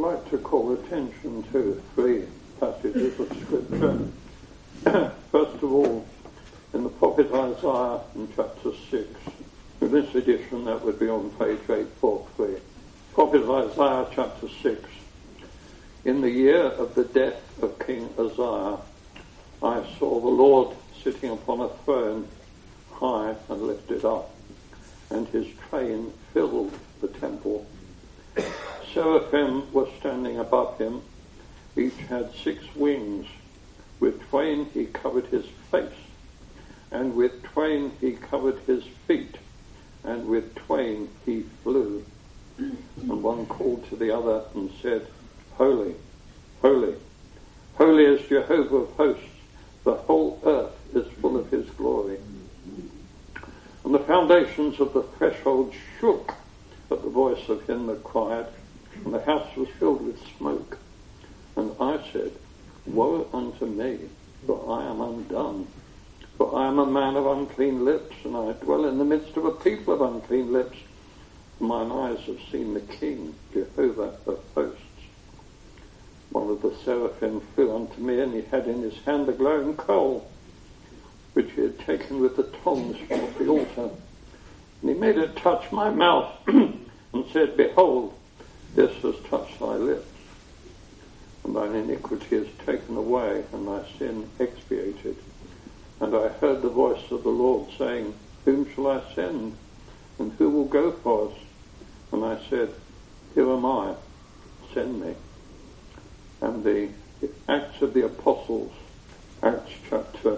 like to call attention to three passages of Scripture. First of all, in the prophet Isaiah in chapter 6. In this edition, that would be on page 843. Prophet Isaiah chapter 6. In the year of the death of King Uzziah, I saw the Lord sitting upon a throne, high and lifted up, and his train filled the temple. Seraphim were standing above him. Each had 6 wings. With twain he covered his face, and with twain he covered his feet, and with twain he flew. And one called to the other and said, Holy, holy, holy is Jehovah of hosts. The whole earth is full of his glory. And the foundations of the threshold shook at the voice of him that cried, and the house was filled with smoke. And I said, Woe unto me, for I am undone. For I am a man of unclean lips, and I dwell in the midst of a people of unclean lips. Mine eyes have seen the King, Jehovah of hosts. One of the seraphim flew unto me, and he had in his hand a glowing coal, which he had taken with the tongs from off the altar. And he made it touch my mouth, and said, Behold, this has touched thy lips. And thine iniquity is taken away, and thy sin expiated. And I heard the voice of the Lord saying, Whom shall I send? And who will go for us? And I said, Here am I, send me. And the Acts of the Apostles, Acts chapter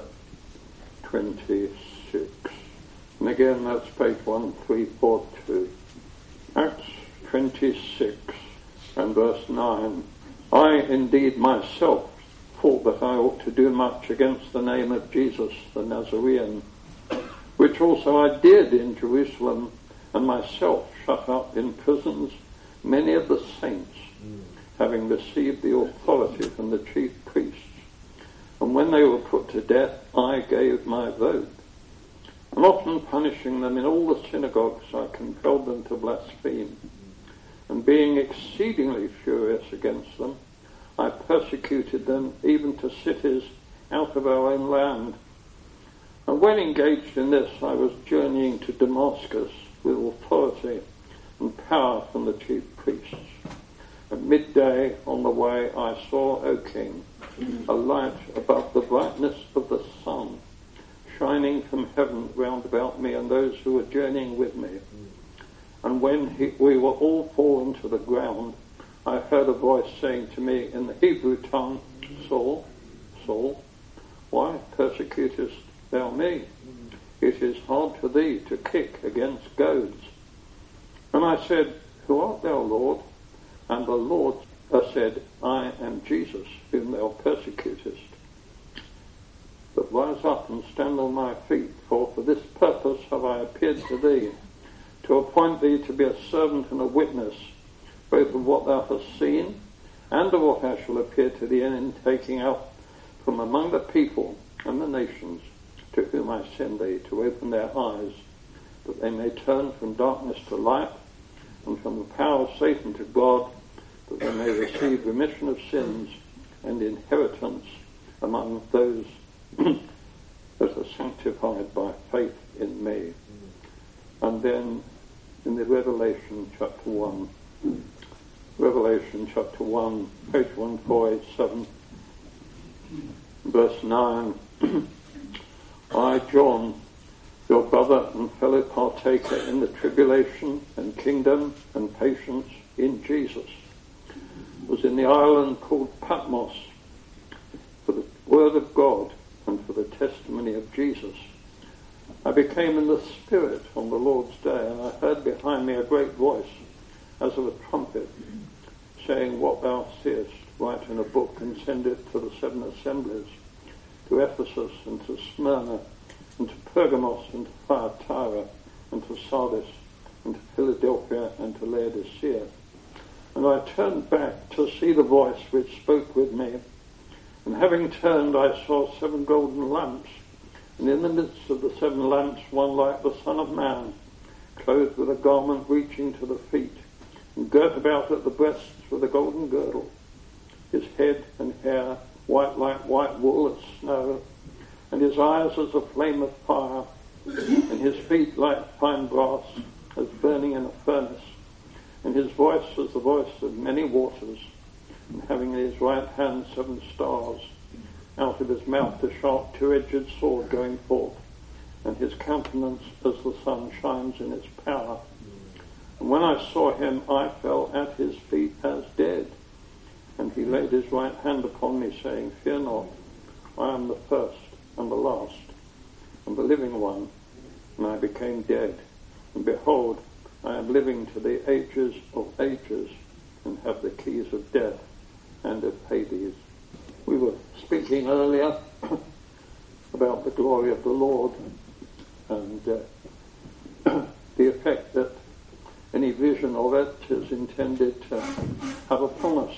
26. And again, that's page 1342. Acts 26 and verse 9. I indeed myself thought that I ought to do much against the name of Jesus the Nazarene, which also I did in Jerusalem, and myself shut up in prisons many of the saints, having received the authority from the chief priests. And when they were put to death, I gave my vote. And often punishing them in all the synagogues, I compelled them to blaspheme. And being exceedingly furious against them, I persecuted them even to cities out of our own land. And when engaged in this, I was journeying to Damascus with authority and power from the chief priests. At midday on the way I saw, O King, a light above the brightness of the sun, shining from heaven round about me and those who were journeying with me. And when we were all fallen to the ground, I heard a voice saying to me in the Hebrew tongue, Saul, Saul, why persecutest thou me? It is hard for thee to kick against goads. And I said, Who art thou, Lord? And the Lord said, I am Jesus, whom thou persecutest. But rise up and stand on thy feet, for this purpose have I appeared to thee, to appoint thee to be a servant and a witness, both of what thou hast seen, and of what I shall appear to thee in taking out from among the people and the nations, to whom I send thee, to open their eyes, that they may turn from darkness to light, and from the power of Satan to God, that they may receive remission of sins and inheritance among those that are sanctified by faith in me. And then in the Revelation chapter 1, page 1487, verse 9, I, John, your brother and fellow partaker in the tribulation and kingdom and patience in Jesus, was in the island called Patmos for the word of God and for the testimony of Jesus. I became in the Spirit on the Lord's day, and I heard behind me a great voice as of a trumpet, saying, What thou seest, write in a book and send it to the 7 assemblies, to Ephesus and to Smyrna, and to Pergamos, and to Thyatira, and to Sardis, and to Philadelphia, and to Laodicea. And I turned back to see the voice which spoke with me. And having turned, I saw 7 golden lamps, and in the midst of the 7 lamps one like the Son of Man, clothed with a garment reaching to the feet, and girt about at the breasts with a golden girdle, his head and hair white like white wool as snow, and his eyes as a flame of fire, and his feet like fine brass, as burning in a furnace, and his voice as the voice of many waters, and having in his right hand 7 stars, out of his mouth a sharp 2-edged sword going forth, and his countenance as the sun shines in its power. And when I saw him, I fell at his feet as dead. And he laid his right hand upon me, saying, Fear not, I am the first and the last, and the living one. And I became dead, and behold, I am living to the ages of ages, and have the keys of death and of Hades. We were speaking earlier about the glory of the Lord, and the effect that any vision of it is intended to have upon us.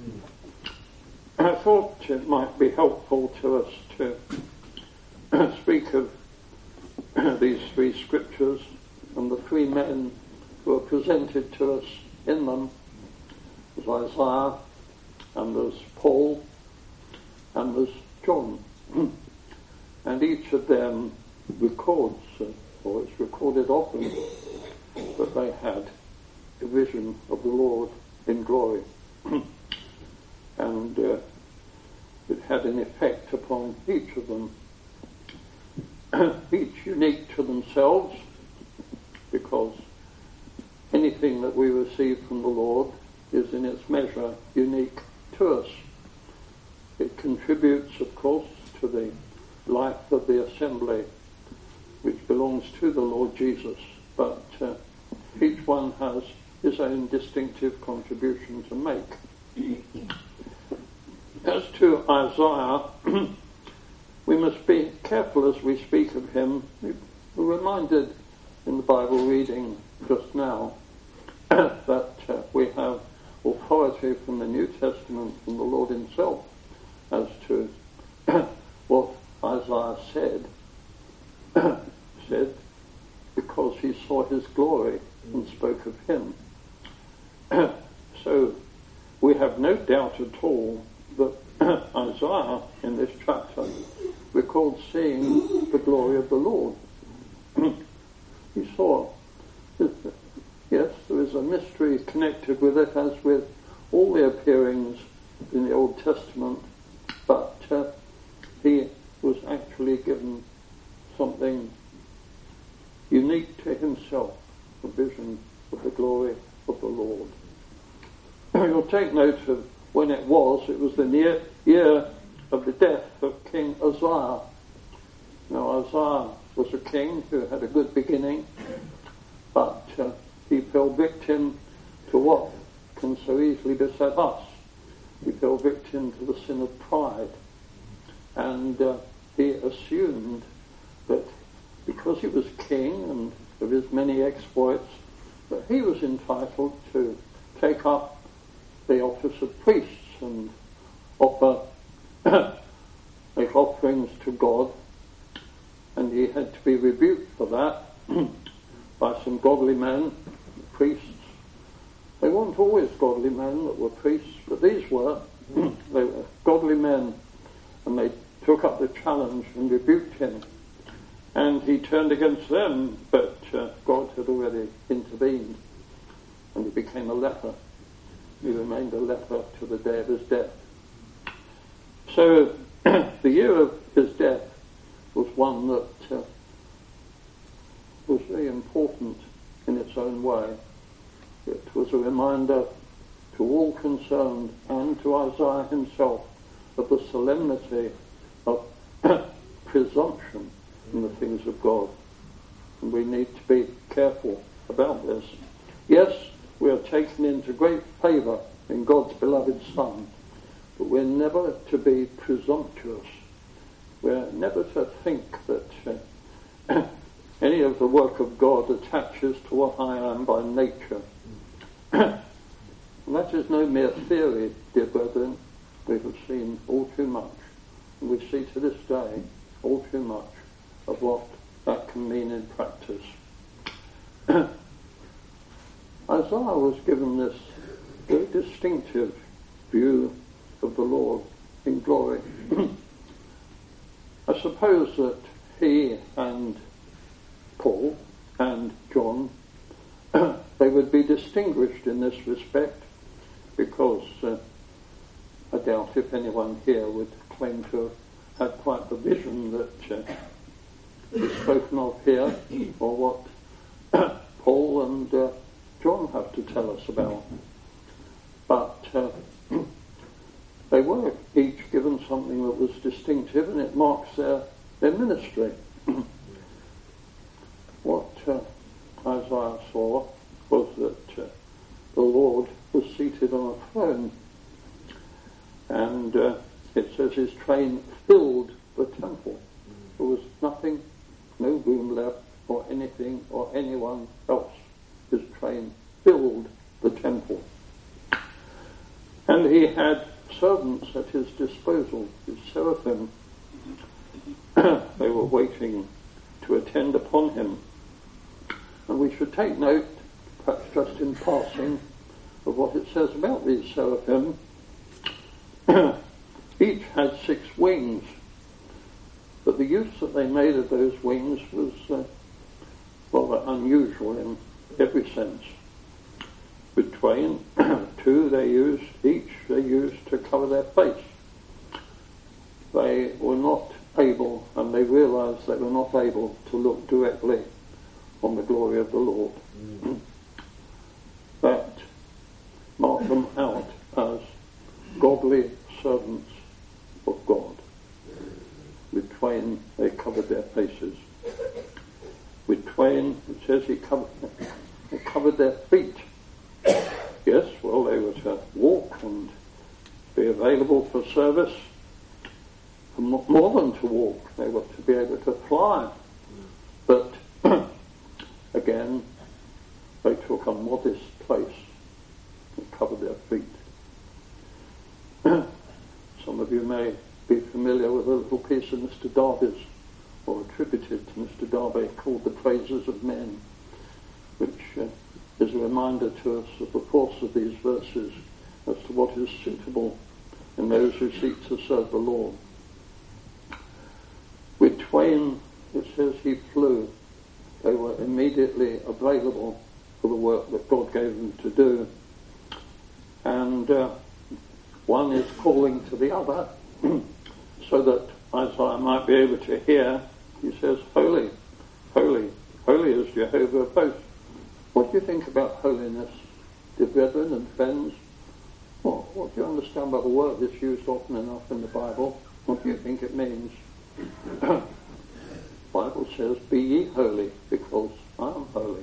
I thought it might be helpful to us to speak of these 3 scriptures and the 3 men who are presented to us in them. There's Isaiah, and there's Paul, and there's John. And each of them records, or it's recorded often, that they had a vision of the Lord in glory. And it had an effect upon each of them, each unique to themselves, because anything that we receive from the Lord is in its measure unique to us. It contributes, of course, to the life of the assembly, which belongs to the Lord Jesus, but each one has his own distinctive contribution to make. As to Isaiah, we must be careful as we speak of him. We're reminded in the Bible reading just now that we have authority from the New Testament, from the Lord himself, as to what Isaiah said because he saw his glory and spoke of him. So we have no doubt at all that Isaiah in this chapter records seeing the glory of the Lord. He saw, yes, there is a mystery connected with it, as with all the appearings in the Old Testament, but he was actually given something unique to himself, a vision of the glory of the Lord. You'll take note of when it was. It was the year of the death of King Uzziah. Now, Uzziah was a king who had a good beginning, but he fell victim to what can so easily beset us. He fell victim to the sin of pride, and he assumed that because he was king and of his many exploits, that he was entitled to take up the office of priests and make offerings to God, and he had to be rebuked for that by some godly men, priests. They weren't always godly men that were priests, but these were. They were godly men, and they took up the challenge and rebuked him. And he turned against them, but God had already intervened, and he became a leper. He remained a leper to the day of his death. So the year of his death was one that was very important in its own way. It was a reminder to all concerned and to Isaiah himself of the solemnity of presumption in the things of God. And we need to be careful about this. Yes, we are taken into great favour in God's beloved Son, but we're never to be presumptuous. We're never to think that any of the work of God attaches to what I am by nature. And that is no mere theory, dear brethren. We have seen all too much, and we see to this day all too much of what that can mean in practice. Isaiah was given this very distinctive view of the Lord in glory. I suppose that he and Paul and John, they would be distinguished in this respect, because I doubt if anyone here would claim to have had quite the vision that is spoken of here, or what Paul and John have to tell us about. But they were each given something that was distinctive, and it marks their ministry. What Isaiah saw was that the Lord was seated on a throne, and it says his train filled the temple. There was nothing, no room left for anything or anyone else. His train filled the temple. And he had servants at his disposal, his seraphim. They were waiting to attend upon him. And we should take note, perhaps just in passing, of what it says about these seraphim. Each had 6 wings, but the use that they made of those wings was rather unusual in every sense. With twain, 2 they used to cover their face. They were not able, and they realized they were not able to look directly on the glory of the Lord. That marked them out as godly servants of God. With twain they covered their faces. With twain, it says they covered their feet. Yes, well, they were to walk and be available for service. More than to walk, they were to be able to fly. But again, they took a modest place and covered their feet. Some of you may be familiar with a little piece of Mr. Darby's, or attributed to Mr. Darby, called The Praises of Men, which is a reminder to us of the force of these verses as to what is suitable in those who seek to serve the Lord. With twain, it says he flew. They were immediately available for the work that God gave them to do. And one is calling to the other so that Isaiah might be able to hear. He says, "Holy, holy, holy is Jehovah of hosts." What do you think about holiness, dear brethren and friends? What do you understand by the word that's used often enough in the Bible? What do you think it means? The Bible says, "Be ye holy, because I am holy."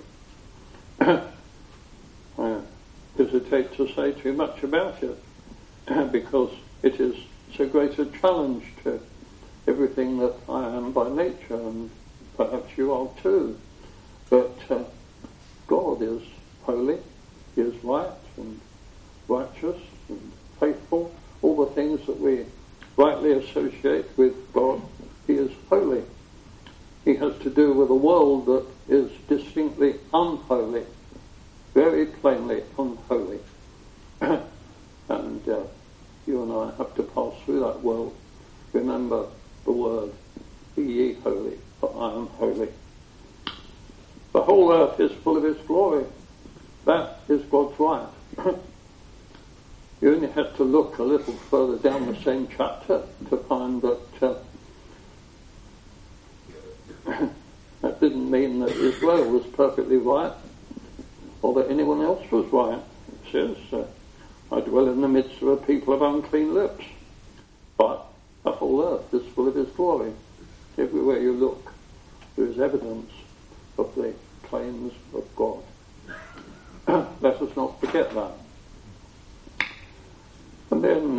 I hesitate to say too much about it, because it is so great a challenge to everything that I am by nature, and perhaps you are too. But God is holy, he is right and righteous and faithful, all the things that we rightly associate with God. He is holy. He has to do with a world that is distinctly unholy, very plainly unholy. And you and I have to pass through that world. Remember the word, "Be ye holy, for I am holy." The whole earth is full of his glory. That is God's right. You only have to look a little further down the same chapter to find that that didn't mean that Israel was perfectly right, or that anyone else was right. It says, "I dwell in the midst of a people of unclean lips." But the whole earth is full of his glory. Everywhere you look, there is evidence of the claims of God. Let us not forget that. And then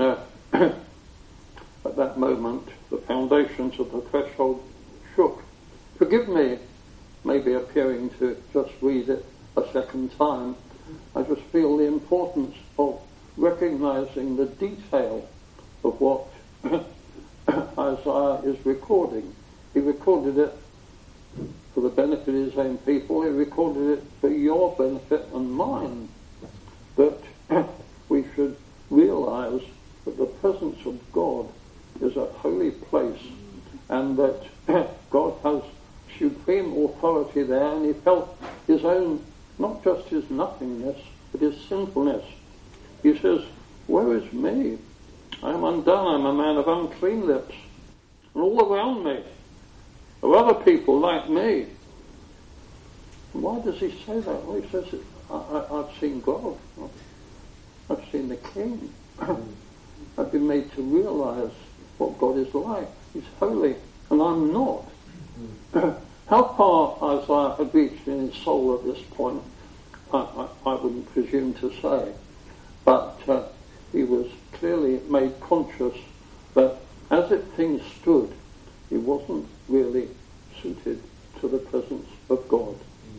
at that moment the foundations of the threshold shook. Forgive me maybe appearing to just read it a second time. I just feel the importance of recognizing the detail of what Isaiah is recording. He recorded it for the benefit of his own people. He recorded it for your benefit and mine, that we should realize that the presence of God is a holy place, and that God has supreme authority there, and he felt his own, not just his nothingness, but his sinfulness. He says, woe is me, I am undone, I am a man of unclean lips, and all around me are other people like me. And why does he say that? Well, he says, I've seen God, I've seen the King. I've been made to realize what God is like. He's holy, and I'm not. How far Isaiah had reached in his soul at this point, I wouldn't presume to say. But he was clearly made conscious that as things stood, he wasn't really suited to the presence of God.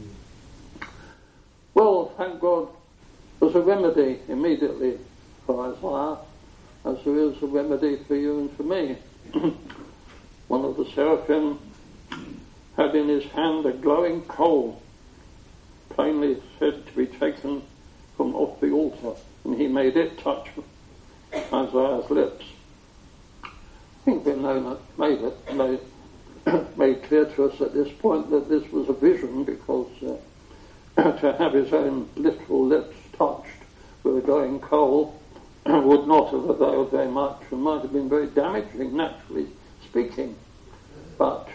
Well, thank God, there's a remedy immediately for Isaiah, as there is a remedy for you and for me. One of the seraphim had in his hand a glowing coal, plainly said to be taken from off the altar, and he made it touch Isaiah's lips. I think we've made clear to us at this point that this was a vision, because to have his own literal lips touched with a glowing coal would not have availed very much, and might have been very damaging, naturally speaking. But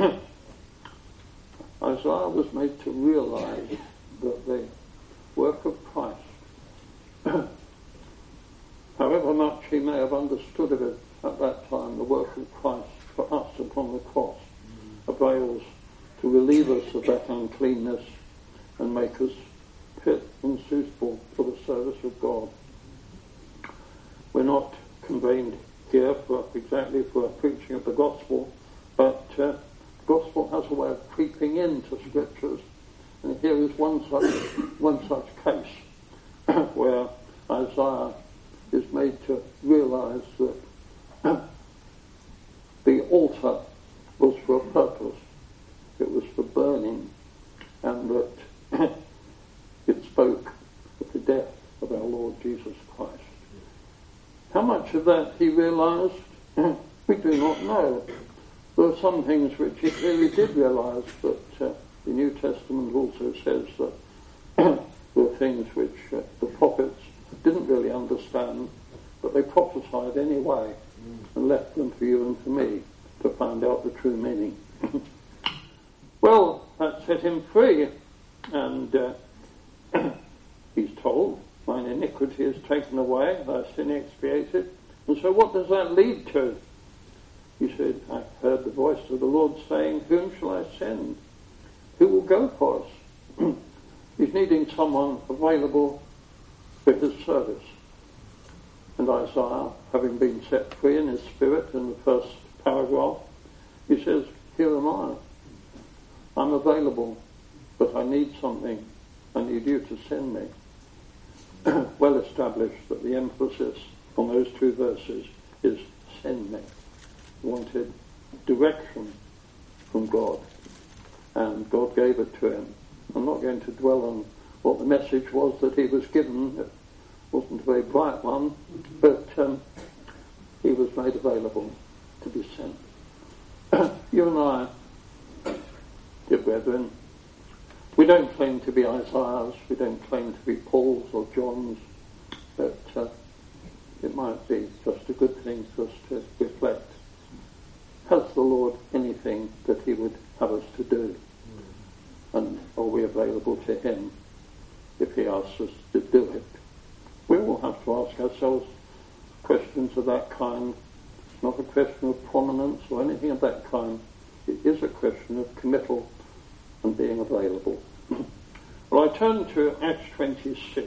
Isaiah was made to realize that the work of Christ, however much he may have understood of it at that time, the work of Christ for us upon the cross avails to relieve us of that uncleanness and make us fit and suitable for the service of God. We're not convened here for preaching of the gospel, but the gospel has a way of creeping into scriptures, and here is one such case where Isaiah is made to realize that the altar was for a purpose. It was for burning, and that it spoke of the death of our Lord Jesus Christ. How much of that he realized, we do not know. There are some things which he clearly did realize, but the New Testament also says that there are things which the prophets didn't really understand, but they prophesied anyway and left them for you and for me to find out the true meaning. Well, that set him free, and he's told, mine iniquity is taken away, thy sin expiated. And so what does that lead to? He said, I heard the voice of the Lord saying, whom shall I send? Who will go for us? He's needing someone available for his service. And Isaiah, having been set free in his spirit in the first paragraph, he says, here am I. I'm available, but I need something. I need you to send me. Well established that the emphasis on those two verses is send me. He wanted direction from God, and God gave it to him. I'm not going to dwell on what the message was that he was given. It wasn't a very bright one, but he was made available to be sent. You and I, dear brethren, we don't claim to be Isaiahs, we don't claim to be Pauls or Johns, but it might be just a good thing for us to reflect. Has the Lord anything that he would have us to do? And are we available to him if he asks us to do it? We all have to ask ourselves questions of that kind. It's not a question of prominence or anything of that kind. It is a question of committal and being available. Well, I turn to Acts 26.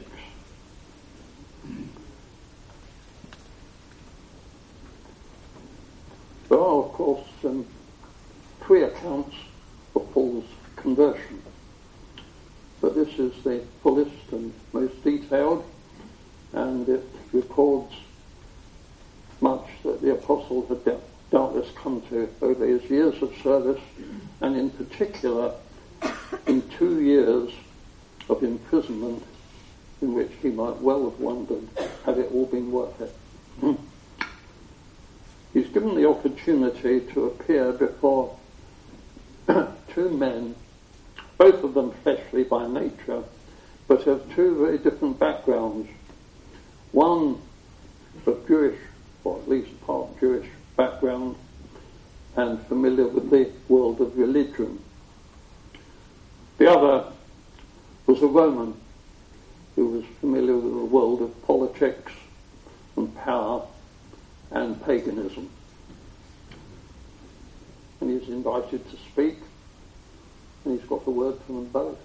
There are, of course, three accounts of Paul's conversion, but this is the fullest and most detailed, and it records much that the apostle had doubtless come to over his years of service, and in particular in 2 years of imprisonment, in which he might well have wondered, had it all been worth it? He's given the opportunity to appear before 2 men, both of them fleshly by nature, but have 2 very different backgrounds. One of Jewish, or at least part Jewish background, and familiar with the world of religion. The other was a Roman who was familiar with the world of politics and power and paganism. And he's invited to speak, and he's got a word for them both.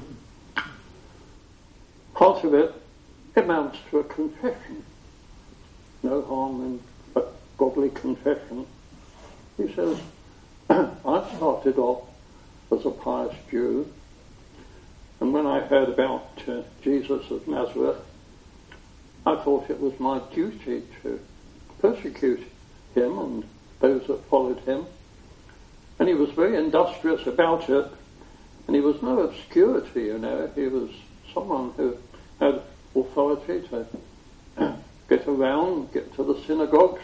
Part of it amounts to a confession. No harm in a godly confession. He says, I started off as a pious Jew, and when I heard about Jesus of Nazareth, I thought it was my duty to persecute him and those that followed him. And he was very industrious about it, and he was no obscurity, you know. He was someone who had authority to get around, get to the synagogues,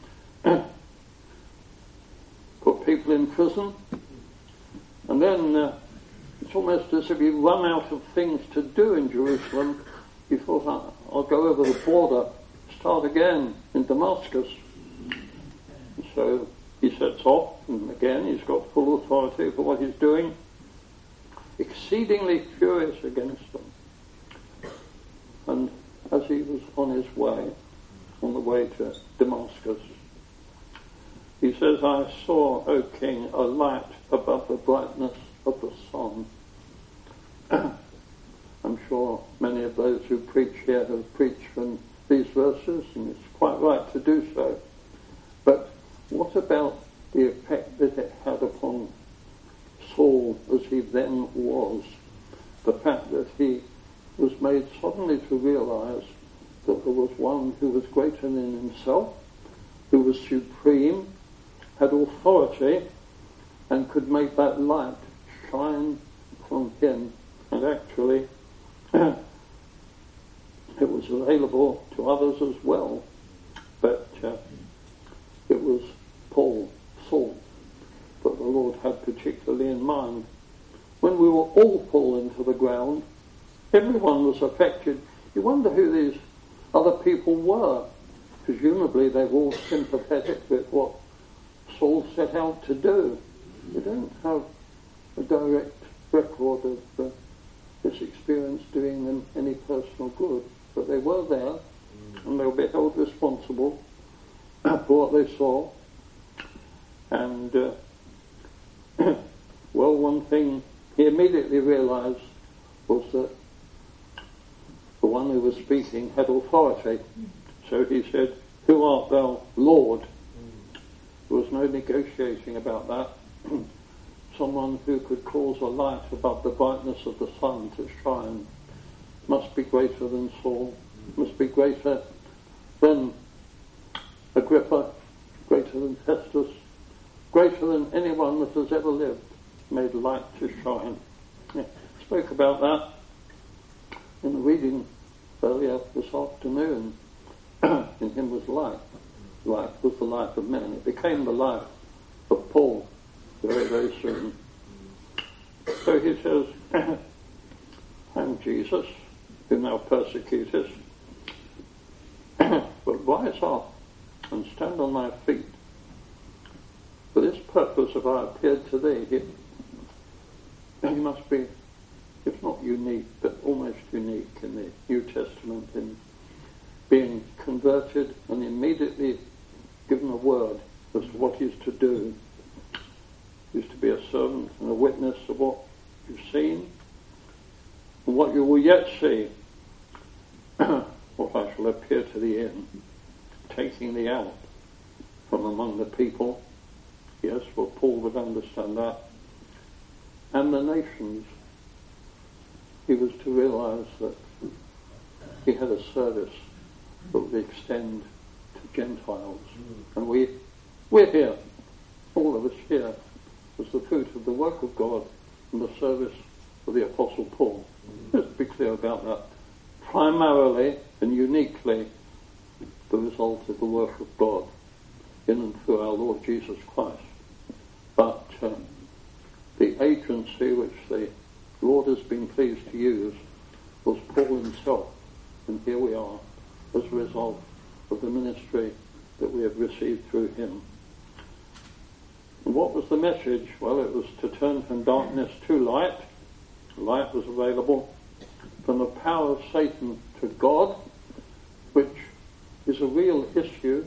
put people in prison, and then it's almost as if he run out of things to do in Jerusalem. He thought, I'll go over the border, start again in Damascus. And so he sets off, and again he's got full authority for what he's doing, exceedingly furious against them. And as he was on his way, on the way to Damascus, he says, I saw, O King, a light above the brightness of the sun. I'm sure many of those who preach here have preached from these verses, and it's quite right to do so. But what about the effect that it had upon Saul as he then was? The fact that he was made suddenly to realize that there was one who was greater than himself, who was supreme, had authority, and could make that light shine from him. And actually, it was available to others as well, but it was Saul, that the Lord had particularly in mind. When we were all fallen to the ground, everyone was affected. You wonder who these other people were. Presumably they were all sympathetic with what Saul set out to do. We don't have a direct record of this experience doing them any personal good, but they were there, and they will be held responsible for what they saw. And well, one thing he immediately realized was that the one who was speaking had authority. So he said, who art thou, Lord? There was no negotiating about that. Someone who could cause a light above the brightness of the sun to shine must be greater than Saul, must be greater than Agrippa, greater than Festus, greater than anyone that has ever lived, made light to shine. Spoke about that in the reading earlier this afternoon. In him was light. Light was the light of men. It became the light of Paul very, very soon. So he says, I am Jesus, whom thou persecutest, but rise up and stand on thy feet. For this purpose have I appeared to thee. He must be, if not unique, but almost unique in the New Testament in being converted and immediately given a word as to what he's to do. He's to be a servant and a witness of what you've seen and what you will yet see, what I shall appear to thee in, taking thee out from among the people. Yes, well, Paul would understand that. And the nations. He was to realize that he had a service that would extend to Gentiles. And we're here, all of us here, as the fruit of the work of God and the service of the Apostle Paul. Let's be clear about that. Primarily and uniquely the result of the work of God in and through our Lord Jesus Christ. But the agency which the Lord has been pleased to use was Paul himself. And here we are as a result of the ministry that we have received through him. And what was the message? Well, it was to turn from darkness to light. Light was available. From the power of Satan to God, which is a real issue.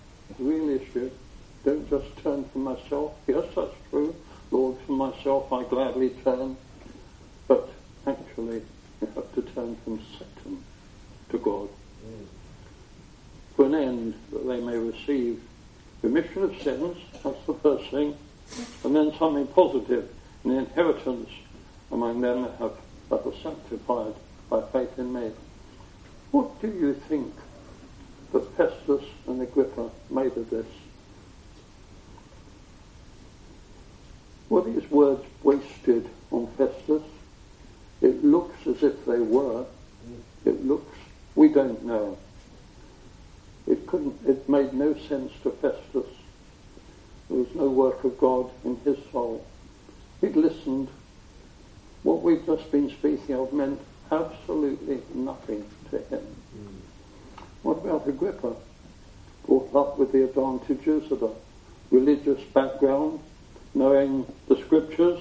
Don't just turn from myself. Yes, that's true. Lord, from myself I gladly turn. But actually, you have to turn from Satan to God. For an end, that they may receive remission of sins, that's the first thing, and then something positive, an inheritance among them that are sanctified by faith in me. What do you think that Festus and Agrippa made of this? Were these words wasted on Festus? It looks as if they were. We don't know. It made no sense to Festus. There was no work of God in his soul. He'd listened. What we've just been speaking of meant absolutely nothing to him. What about Agrippa? Brought up with the advantages of a religious background, knowing the scriptures.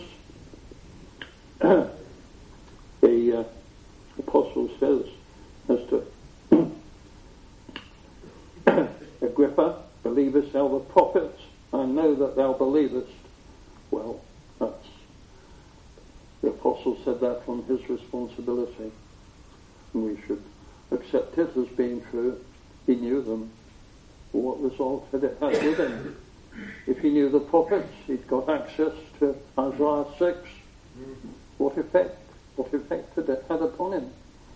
The apostle says as to Agrippa, believest thou the prophets? I know that thou believest. Well, the apostle said that from his responsibility. And we should accept it as being true. He knew them. What result had it had with him? If he knew the prophets, he'd got access to Isaiah 6. What effect had it had upon him?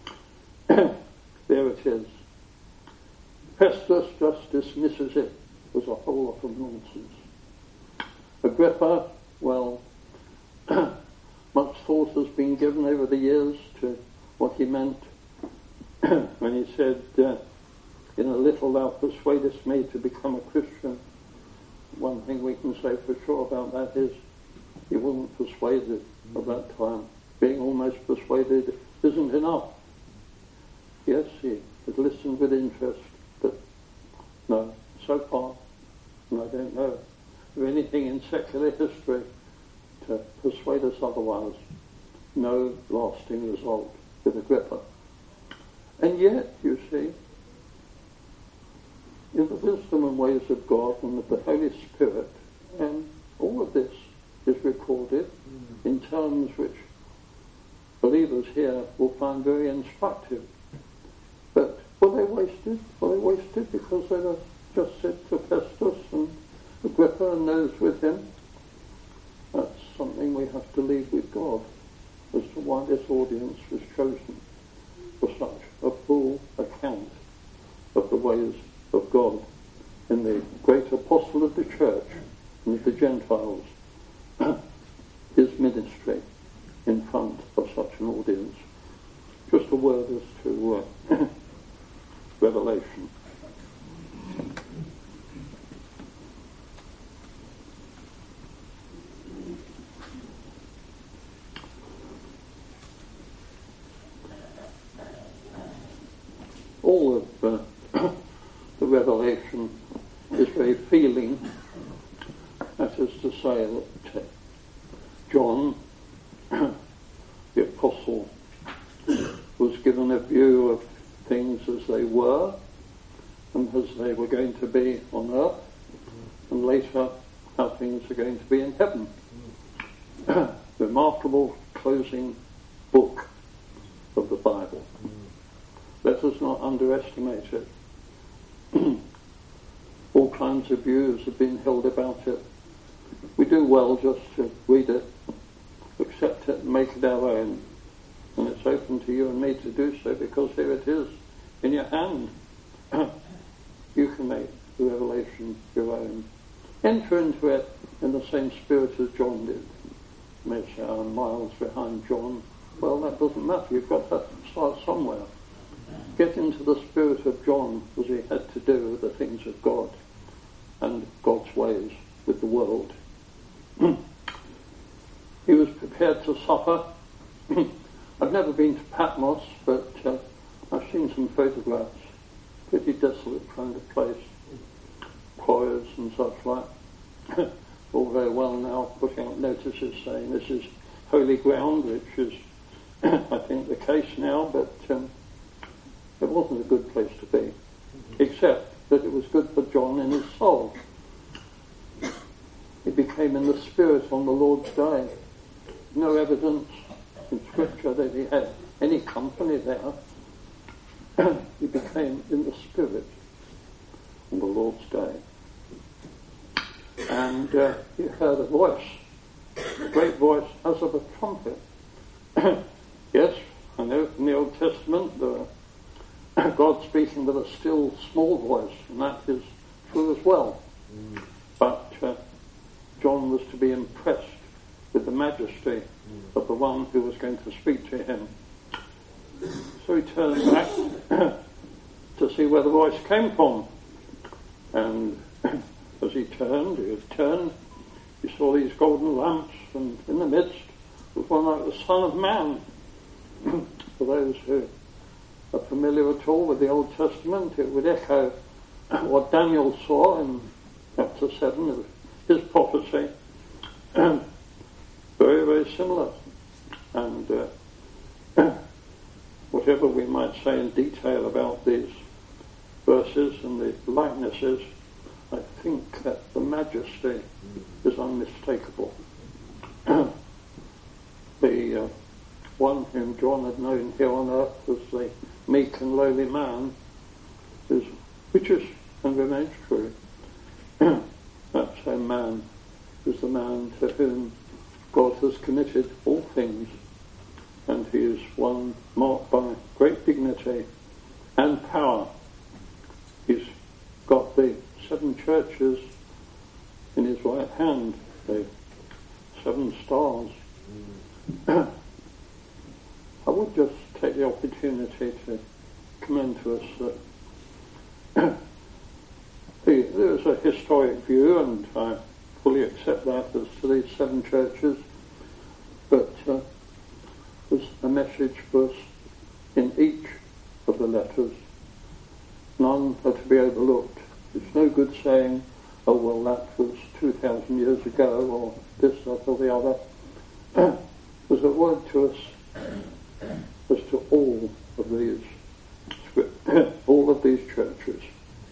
There it is. Festus just dismisses it as a whole lot of nonsense. Agrippa, well, much thought has been given over the years to what he meant when he said, in a little thou persuadest me to become a Christian. One thing we can say for sure about that is he wasn't persuaded at that time. Being almost persuaded isn't enough. Yes, he had listened with interest, but no, so far, and I don't know of anything in secular history to persuade us otherwise. No lasting result with Agrippa. And yet, you see, in the wisdom and ways of God and of the Holy Spirit, and all of this is recorded in terms which believers here will find very instructive. But were they wasted? Were they wasted because they were just said to Festus and Agrippa and those with him? That's something we have to leave with God as to why this audience was chosen for such a full account of the ways of God in the great apostle of the church and of the Gentiles, his ministry in front of such an audience. Just a word as to Revelation. All of the Revelation is very feeling. That is to say that John, the apostle, was given a view of things as they were and as they were going to be on earth, and later how things are going to be in heaven. Remarkable closing book of the Bible. Let us not underestimate it. All kinds of views have been held about it. We do well just to read it, accept it, and make it our own. And it's open to you and me to do so, because here it is in your hand. You can make the revelation your own. Enter into it in the same spirit as John did. You may say I'm miles behind John. Well, that doesn't matter. You've got to start somewhere. Get into the spirit of John as he had to do with the things of God and God's ways with the world. He was prepared to suffer. I've never been to Patmos, but I've seen some photographs. Pretty desolate kind of place. Quarries and such like. All very well now, putting out notices saying this is holy ground, which is, I think, the case now, but it wasn't a good place to be, except that it was good for John in his soul. He became in the spirit on the Lord's day. No evidence in Scripture that he had any company there. He became in the spirit on the Lord's day. And he heard a voice, a great voice as of a trumpet. Yes, I know in the Old Testament God speaking with a still small voice, and that is true as well. But John was to be impressed with the majesty of the one who was going to speak to him. So he turned back to see where the voice came from. And as he turned, he saw these golden lamps, and in the midst was one like the Son of Man. For those who are familiar at all with the Old Testament, it would echo what Daniel saw in chapter 7 of his prophecy. Very, very similar. And whatever we might say in detail about these verses and the likenesses, I think that the majesty is unmistakable. The one whom John had known here on earth as the meek and lowly man, which is and remains true. That same man is the man to whom God has committed all things, and he is one marked by great dignity and power. He's got the 7 churches in his right hand, the 7 stars. I would just take the opportunity to commend to us that there is a historic view, and I fully accept that as to these 7 churches, but there's a message for us in each of the letters. None are to be overlooked. It's no good saying, oh well, that was 2,000 years ago, or this, that or the other. There's a word to us as to all of these churches.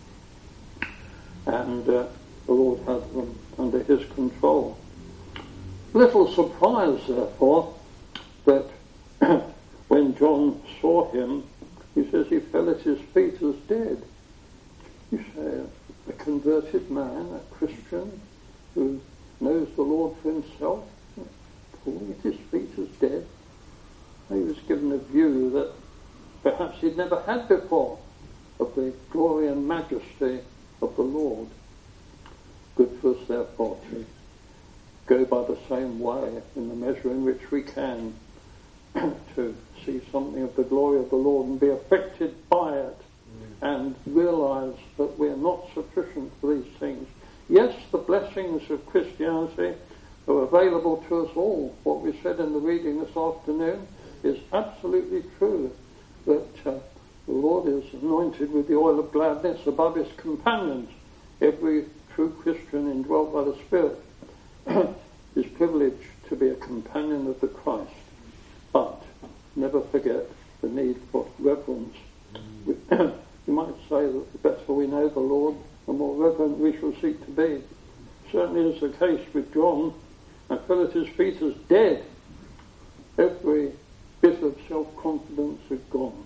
And the Lord has them under his control. Little surprise, therefore, that when John saw him, he says he fell at his feet as dead. You say, a converted man, a Christian, who knows the Lord for himself, falling at his feet as dead. He was given a view that perhaps he'd never had before of the glory and majesty of the Lord. Good for us, therefore, to go by the same way in the measure in which we can to see something of the glory of the Lord and be affected by it and realize that we're not sufficient for these things. Yes, the blessings of Christianity are available to us all. What we said in the reading this afternoon is absolutely true, that the Lord is anointed with the oil of gladness above his companions. Every true Christian indwelt by the Spirit is privileged to be a companion of the Christ. But never forget the need for reverence. You might say that the better we know the Lord, the more reverent we shall seek to be. Certainly is the case with John. I fell at his feet as dead. Every bit of self-confidence had gone.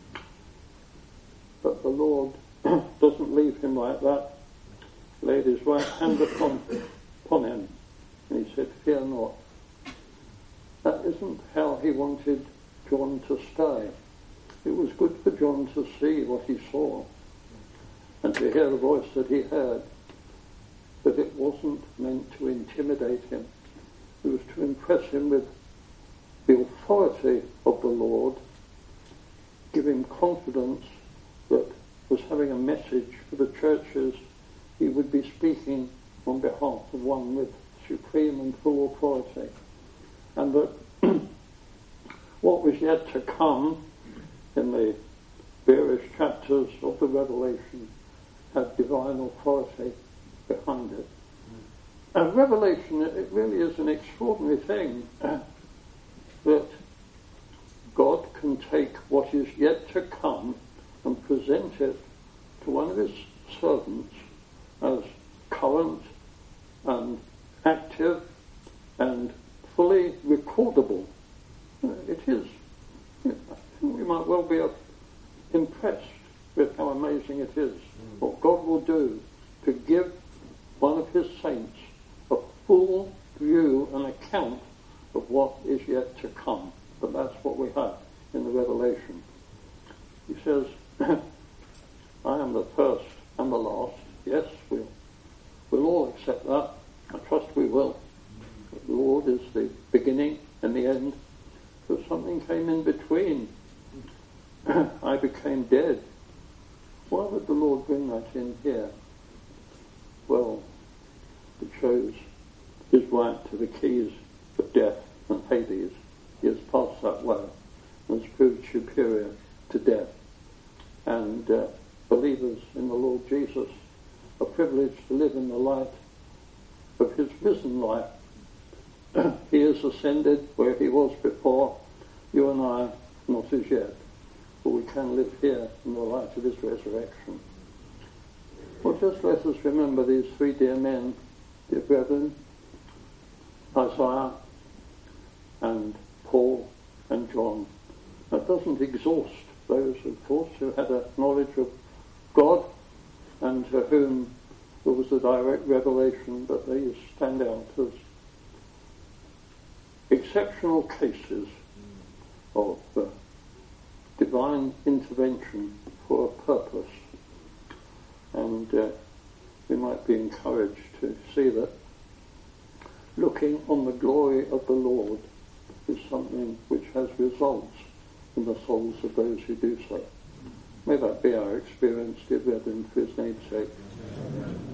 But the Lord doesn't leave him like that. Laid his right hand upon him, and he said, fear not. That isn't how he wanted John to stay. It was good for John to see what he saw and to hear the voice that he heard, but it wasn't meant to intimidate him. It was to impress him with the authority of the Lord give him confidence that was having a message for the churches. He would be speaking on behalf of one with supreme and full authority, and that what was yet to come in the various chapters of the Revelation had divine authority behind it. And Revelation, it really is an extraordinary thing that God can take what is yet to come and present it to one of his servants as current and active and fully recordable. It is. I think we might well be impressed with how amazing it is what God will do to give one of his saints a full view and account of what is yet to come. But that's what we have in the Revelation. He says, I am the first and the last. Yes, we'll all accept that. I trust we will. But the Lord is the beginning and the end. But something came in between. I became dead. Why would the Lord bring that in here? Well, it shows his right to the keys of death and Hades. He has passed that way and has proved superior to death. And believers in the Lord Jesus are privileged to live in the light of his risen life. He has ascended where he was before. You and I, not as yet. But we can live here in the light of his resurrection. Well, just let us remember these three dear men, dear brethren, Isaiah and Paul and John. That doesn't exhaust those, of course, who had a knowledge of God and to whom there was a direct revelation, but they stand out as exceptional cases of divine intervention for a purpose. And we might be encouraged to see that looking on the glory of the Lord is something which has results in the souls of those who do so. May that be our experience, dear brethren, for his name's sake.